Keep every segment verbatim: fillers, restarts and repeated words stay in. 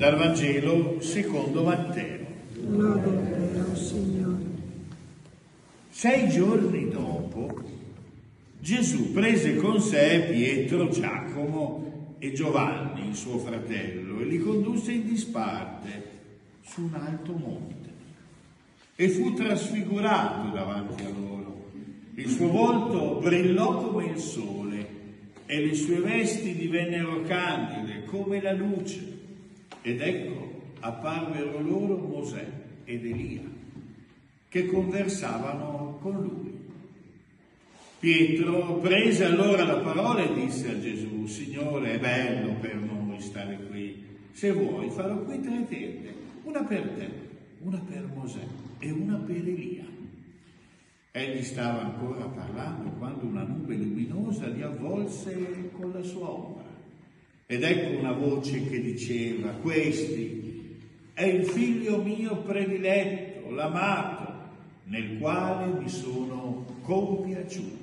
Dal Vangelo secondo Matteo. Lode a te, oh Signore. Sei giorni dopo, Gesù prese con sé Pietro, Giacomo e Giovanni, il suo fratello, e li condusse in disparte su un alto monte. E fu trasfigurato davanti a loro. Il suo volto brillò come il sole e le sue vesti divennero candide come la luce. Ed ecco, apparvero loro Mosè ed Elia, che conversavano con lui. Pietro prese allora la parola e disse a Gesù: Signore, è bello per noi stare qui. Se vuoi farò qui tre tende, una per te, una per Mosè e una per Elia. Egli stava ancora parlando quando una nube luminosa li avvolse con la sua ombra. Ed ecco una voce che diceva: questi è il figlio mio prediletto, l'amato, nel quale mi sono compiaciuto.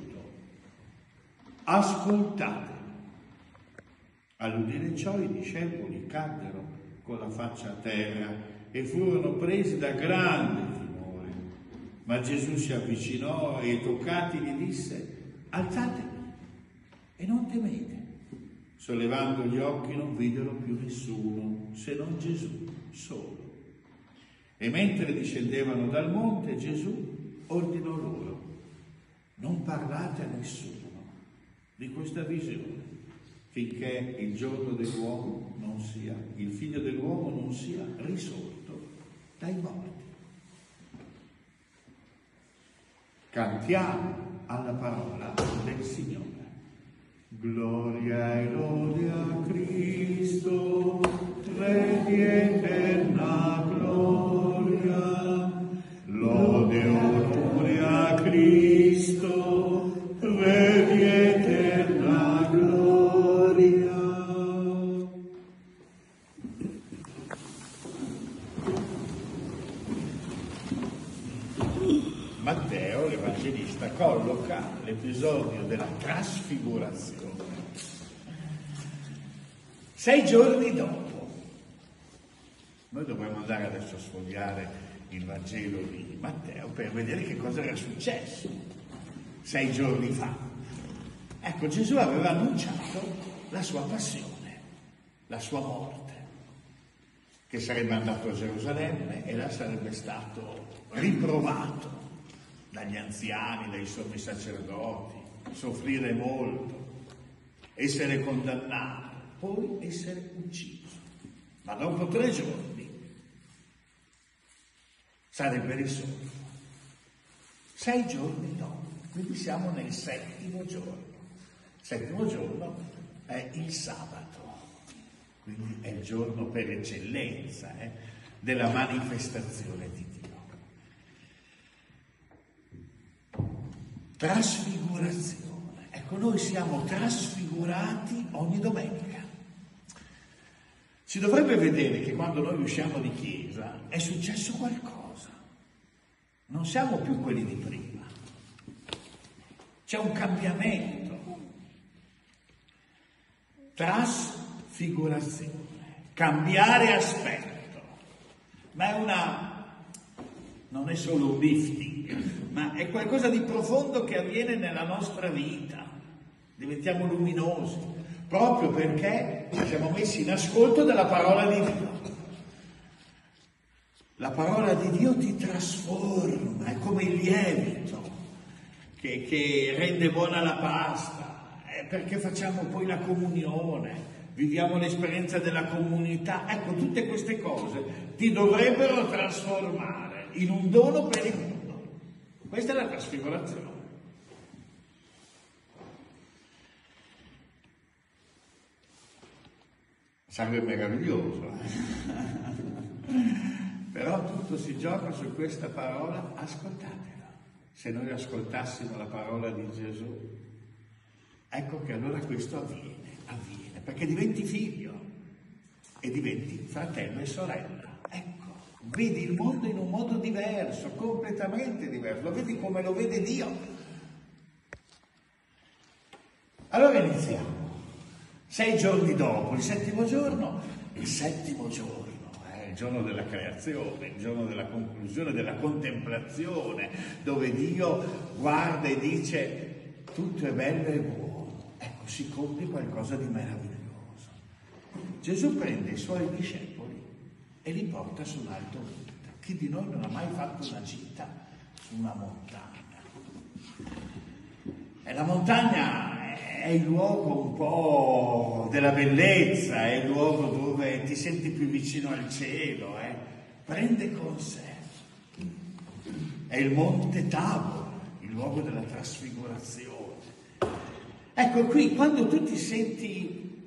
Ascoltate. All'udire ciò i discepoli caddero con la faccia a terra e furono presi da grande timore. Ma Gesù si avvicinò e toccati gli disse: alzatevi e non temete. Sollevando gli occhi non videro più nessuno se non Gesù solo. E mentre discendevano dal monte, Gesù ordinò loro: non parlate a nessuno di questa visione, finché il giorno dell'uomo non sia, il figlio dell'uomo non sia risorto dai morti. Cantiamo alla parola del Signore. Gloria e lode a Cristo, Re di eterna gloria. Lode e onore a Cristo, Re di eterna gloria. Matteo, l'Evangelista, colloca l'episodio della trasfigurazione sei giorni dopo. Noi dovremmo andare adesso a sfogliare il Vangelo di Matteo per vedere che cosa era successo sei giorni fa. Ecco, Gesù aveva annunciato la sua passione, la sua morte, che sarebbe andato a Gerusalemme e là sarebbe stato riprovato dagli anziani, dai sommi sacerdoti, soffrire molto, essere condannato, poi essere ucciso. Ma dopo tre giorni sarebbe risorto. Sei giorni dopo, quindi siamo nel settimo giorno. Il settimo giorno è il sabato, quindi è il giorno per eccellenza eh, della manifestazione di Dio. Trasfigurazione. Ecco, noi siamo trasfigurati ogni domenica. Si dovrebbe vedere che quando noi usciamo di chiesa è successo qualcosa. Non siamo più quelli di prima. C'è un cambiamento. Trasfigurazione. Cambiare aspetto. Ma è una... non è solo un lifting, ma è qualcosa di profondo che avviene nella nostra vita. Diventiamo luminosi, proprio perché siamo messi in ascolto della parola di Dio. La parola di Dio ti trasforma, è come il lievito che, che rende buona la pasta, è perché facciamo poi la comunione, viviamo l'esperienza della comunità. Ecco, tutte queste cose ti dovrebbero trasformare in un dono per il mondo. Questa è la trasfigurazione. Sarebbe meraviglioso, eh? Però tutto si gioca su questa parola, ascoltatela. Se noi ascoltassimo la parola di Gesù, ecco che allora questo avviene, avviene, perché diventi figlio e diventi fratello e sorella. Ecco, vedi il mondo in un modo diverso, completamente diverso, lo vedi come lo vede Dio. Allora iniziamo. Sei giorni dopo, il settimo giorno, il settimo giorno, eh, il giorno della creazione, il giorno della conclusione, della contemplazione, dove Dio guarda e dice tutto è bello e buono. Ecco, si compie qualcosa di meraviglioso. Gesù prende i suoi discepoli e li porta su un alto monte. Chi di noi non ha mai fatto una gita su una montagna? E la montagna è il luogo un po' della bellezza, è il luogo dove ti senti più vicino al cielo, eh? Prende con sé. È il monte Tabor, il luogo della trasfigurazione. Ecco qui, quando tu ti senti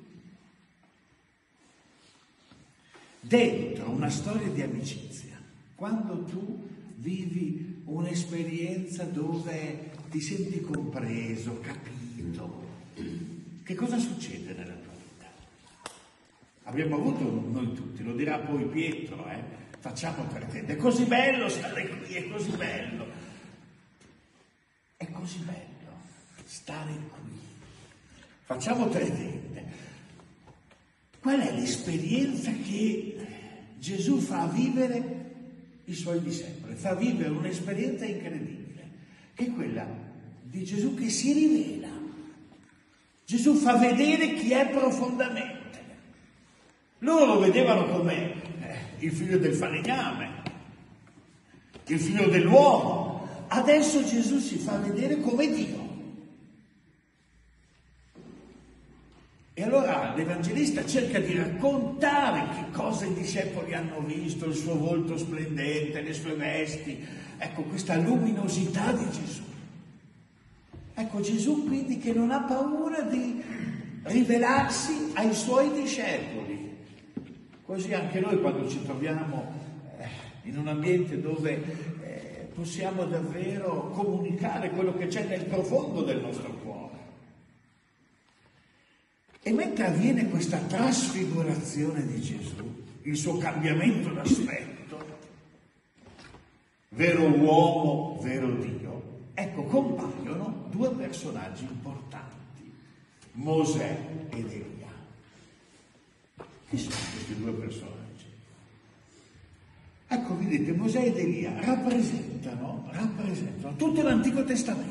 dentro una storia di amicizia, quando tu vivi un'esperienza dove ti senti compreso, capito, che cosa succede nella tua vita? Abbiamo avuto noi tutti, lo dirà poi Pietro, eh? Facciamo tre tende, è così bello stare qui, è così bello, è così bello stare qui, facciamo tre tende. Qual è l'esperienza che Gesù fa vivere i suoi discepoli? Fa vivere un'esperienza incredibile, che è quella di Gesù che si rivela. Gesù fa vedere chi è profondamente. Loro lo vedevano come eh, il figlio del falegname, il figlio dell'uomo. Adesso Gesù si fa vedere come Dio. E allora l'Evangelista cerca di raccontare che cosa i discepoli hanno visto, il suo volto splendente, le sue vesti, ecco questa luminosità di Gesù. Ecco Gesù quindi che non ha paura di rivelarsi ai suoi discepoli. Così anche noi quando ci troviamo eh, in un ambiente dove eh, possiamo davvero comunicare quello che c'è nel profondo del nostro cuore. E mentre avviene questa trasfigurazione di Gesù, il suo cambiamento d'aspetto, vero uomo, vero Dio, ecco, compaiono due personaggi importanti, Mosè ed Elia. Chi sono questi due personaggi? Ecco, vedete, Mosè ed Elia rappresentano, rappresentano tutto l'Antico Testamento.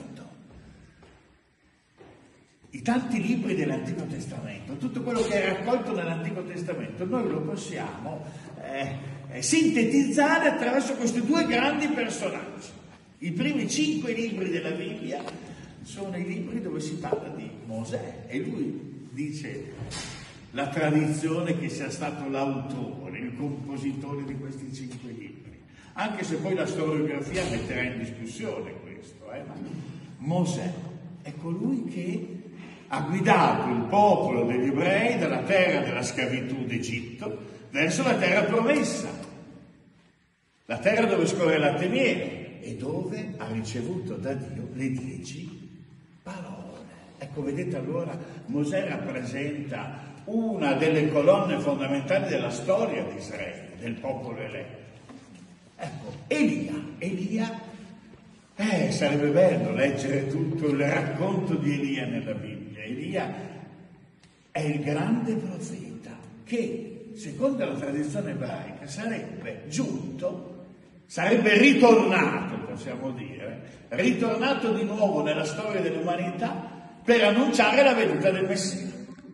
I tanti libri dell'Antico Testamento, tutto quello che è raccolto nell'Antico Testamento, noi lo possiamo eh, eh, sintetizzare attraverso questi due grandi personaggi. I primi cinque libri della Bibbia sono i libri dove si parla di Mosè e lui dice la tradizione che sia stato l'autore, il compositore di questi cinque libri, anche se poi la storiografia metterà in discussione questo, eh, ma Mosè è colui che ha guidato il popolo degli ebrei dalla terra della schiavitù d'Egitto verso la terra promessa, la terra dove scorre latte e miele e dove ha ricevuto da Dio le dieci parole. Ecco, vedete allora, Mosè rappresenta una delle colonne fondamentali della storia di Israele, del popolo eletto. Ecco, Elia, Elia, eh, sarebbe bello leggere tutto il racconto di Elia nella Bibbia. Elia è il grande profeta che, secondo la tradizione ebraica, sarebbe giunto, sarebbe ritornato, possiamo dire, ritornato di nuovo nella storia dell'umanità per annunciare la venuta del Messia.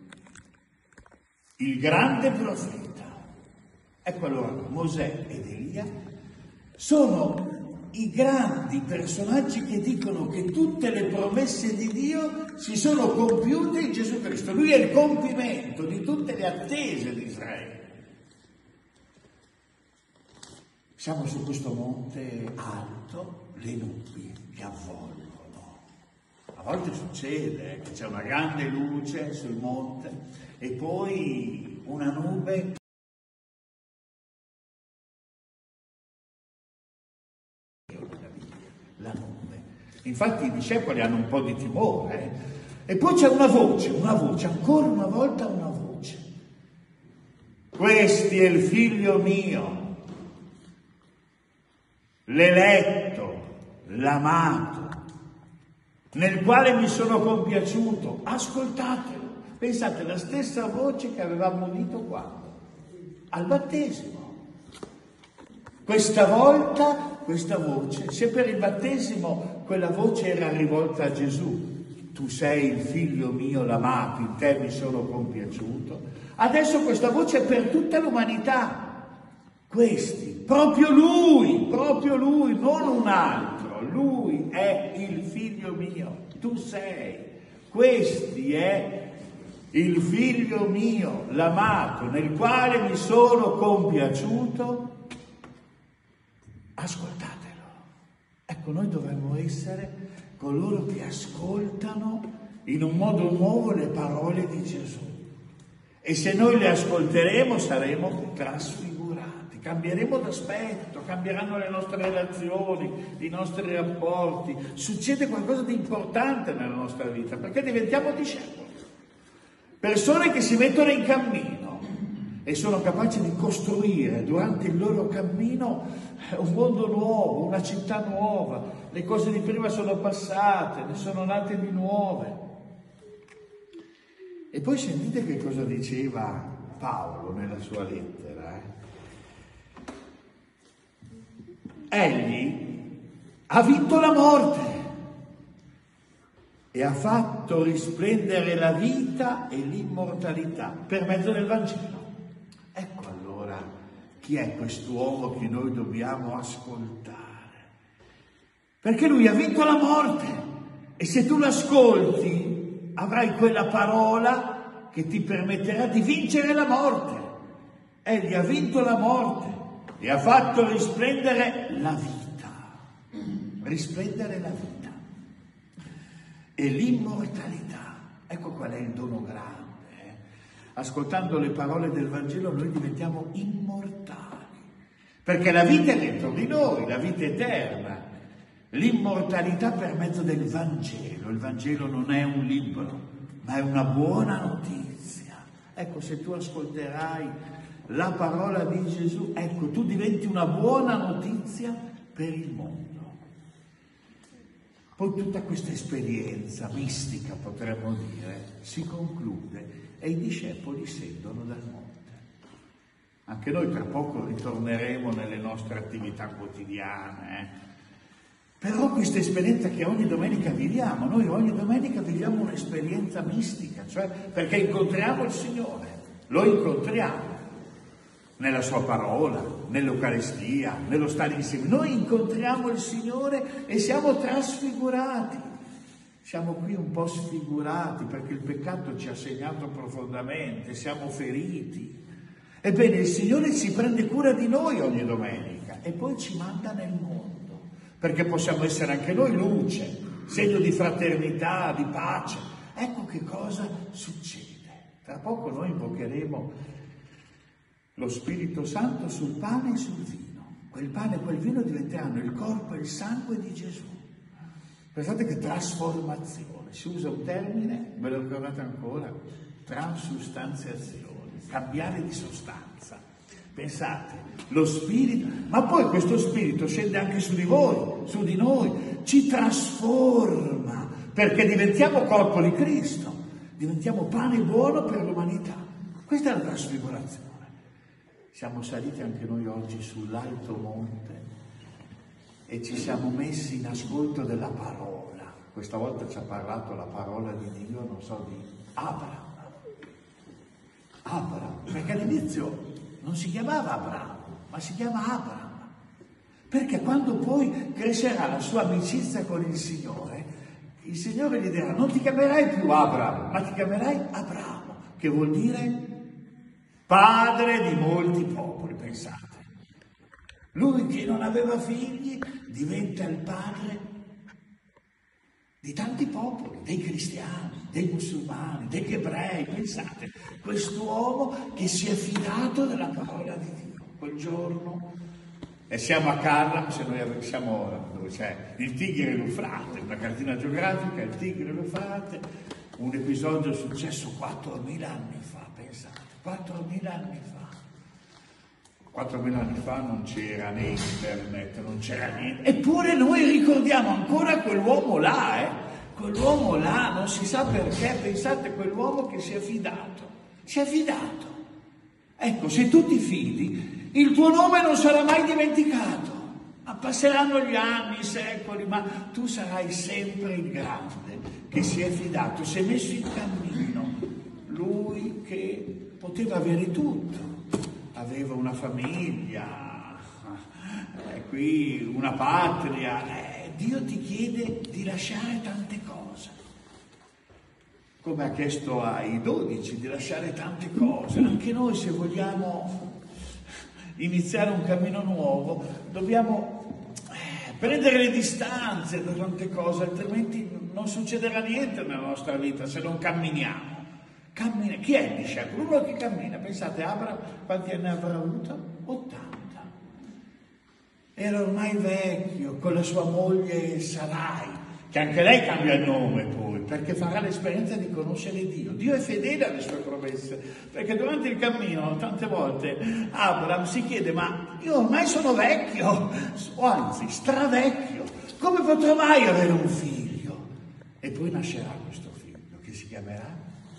Il grande profeta. Ecco allora, Mosè ed Elia sono i grandi personaggi che dicono che tutte le promesse di Dio si sono compiute in Gesù Cristo. Lui è il compimento di tutte le attese di Israele. Siamo su questo monte alto, le nubi che avvolgono. A volte succede che c'è una grande luce sul monte e poi una nube la nube. Infatti i discepoli hanno un po' di timore. Eh? E poi c'è una voce, una voce, ancora una volta una voce. Questi è il figlio mio, l'eletto, l'amato, nel quale mi sono compiaciuto. Ascoltatelo. Pensate, la stessa voce che avevamo udito quando? al battesimo. Questa volta, questa voce, se per il battesimo quella voce era rivolta a Gesù, tu sei il figlio mio l'amato, in te mi sono compiaciuto, adesso questa voce è per tutta l'umanità. Questi, proprio lui, proprio lui, non un altro, lui è il figlio mio, tu sei, questi è il figlio mio, l'amato, nel quale mi sono compiaciuto, ascoltatelo. Ecco, noi dovremmo essere coloro che ascoltano in un modo nuovo le parole di Gesù. E se noi le ascolteremo saremo trasfigurati, cambieremo d'aspetto, cambieranno le nostre relazioni, i nostri rapporti. Succede qualcosa di importante nella nostra vita, perché diventiamo discepoli. Persone che si mettono in cammino e sono capaci di costruire durante il loro cammino un mondo nuovo, una città nuova. Le cose di prima sono passate, ne sono nate di nuove. E poi sentite che cosa diceva Paolo nella sua lettera. Eh? Egli ha vinto la morte e ha fatto risplendere la vita e l'immortalità per mezzo del Vangelo. Ecco allora chi è quest'uomo che noi dobbiamo ascoltare. Perché lui ha vinto la morte e se tu l'ascolti avrai quella parola che ti permetterà di vincere la morte. Egli ha vinto la morte e ha fatto risplendere la vita. Risplendere la vita. E l'immortalità. Ecco qual è il dono grande. Eh? Ascoltando le parole del Vangelo noi diventiamo immortali. Perché la vita è dentro di noi, la vita eterna. L'immortalità per mezzo del Vangelo. Il Vangelo non è un libro, ma è una buona notizia. Ecco, se tu ascolterai la parola di Gesù, ecco, tu diventi una buona notizia per il mondo. Poi tutta questa esperienza mistica, potremmo dire, si conclude e i discepoli scendono dal monte. Anche noi tra poco ritorneremo nelle nostre attività quotidiane, eh? Però questa esperienza che ogni domenica viviamo, noi ogni domenica viviamo un'esperienza mistica, cioè perché incontriamo il Signore, lo incontriamo nella sua parola, nell'Eucaristia, nello stare insieme. Noi incontriamo il Signore e siamo trasfigurati. Siamo qui un po' sfigurati perché il peccato ci ha segnato profondamente, siamo feriti. Ebbene, il Signore si prende cura di noi ogni domenica e poi ci manda nel mondo. Perché possiamo essere anche noi luce, segno di fraternità, di pace. Ecco che cosa succede. Tra poco noi invocheremo lo Spirito Santo sul pane e sul vino. Quel pane e quel vino diventeranno il corpo e il sangue di Gesù. Pensate che trasformazione, si usa un termine, ve lo ricordate ancora? Transustanziazione, cambiare di sostanza. Pensate, lo Spirito, ma poi questo Spirito scende anche su di voi, su di noi, ci trasforma, perché diventiamo corpo di Cristo, diventiamo pane buono per l'umanità. Questa è la trasfigurazione. Siamo saliti anche noi oggi sull'alto monte e ci siamo messi in ascolto della parola. Questa volta ci ha parlato la parola di Dio, non so, di Abramo. Abramo, perché all'inizio non si chiamava Abramo, ma si chiama Abramo, perché quando poi crescerà la sua amicizia con il Signore, il Signore gli dirà: non ti chiamerai più Abramo, ma ti chiamerai Abramo, che vuol dire padre di molti popoli. Pensate, lui che non aveva figli diventa il padre di tanti popoli, dei cristiani, dei musulmani, degli ebrei. Pensate, quest'uomo che si è fidato della parola di Dio. Quel giorno, e siamo a Karlam, se noi siamo dove c'è il Tigri e l'Eufrate, una cartina geografica, il Tigri e l'Eufrate, un episodio successo quattromila anni fa, pensate, quattromila anni fa. quattromila anni fa non c'era né internet, non c'era niente. Eppure noi ricordiamo ancora quell'uomo là, eh? Quell'uomo là, non si sa perché, pensate, quell'uomo che si è fidato. Si è fidato. Ecco, se tu ti fidi, il tuo nome non sarà mai dimenticato. Ma passeranno gli anni, i secoli, ma tu sarai sempre il grande che si è fidato, si è messo in cammino. Lui che poteva avere tutto, aveva una famiglia, eh, qui una patria. Eh, Dio ti chiede di lasciare tante cose, come ha chiesto ai dodici di lasciare tante cose. Anche noi, se vogliamo iniziare un cammino nuovo, dobbiamo eh, prendere le distanze da tante cose, altrimenti non succederà niente nella nostra vita se non camminiamo. Cammina. Chi è il discepolo? Uno che cammina. Pensate, Abramo quanti anni avrà avuto? ottanta. Era ormai vecchio, con la sua moglie Sarai, che anche lei cambia il nome poi, perché farà l'esperienza di conoscere Dio. Dio è fedele alle sue promesse, perché durante il cammino tante volte Abramo si chiede: ma io ormai sono vecchio, o anzi stravecchio, come potrò mai avere un figlio? E poi nascerà questo figlio che si chiamerà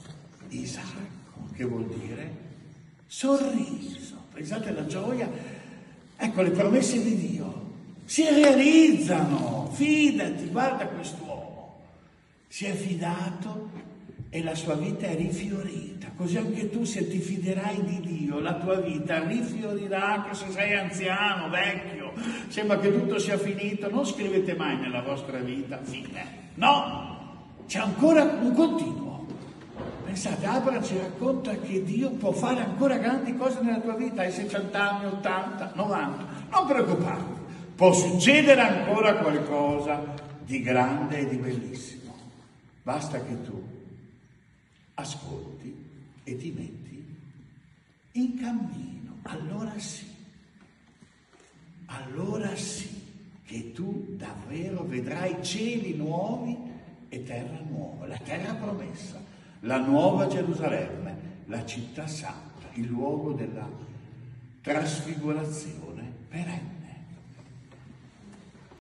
Isacco, che vuol dire sorriso. Pensate alla gioia. Ecco, le promesse di Dio si realizzano. Fidati, guarda quest'uomo, si è fidato e la sua vita è rifiorita. Così anche tu, se ti fiderai di Dio, la tua vita rifiorirà, anche se sei anziano, vecchio, sembra che tutto sia finito. Non scrivete mai nella vostra vita fine, no, c'è ancora un continuo. Pensate, Abramo ci racconta che Dio può fare ancora grandi cose nella tua vita. Hai sessanta anni, ottanta, novanta, non preoccuparti, può succedere ancora qualcosa di grande e di bellissimo. Basta che tu ascolti e ti metti in cammino. Allora sì, allora sì che tu davvero vedrai cieli nuovi e terra nuova, la terra promessa, la nuova Gerusalemme, la città santa, il luogo della trasfigurazione perenne.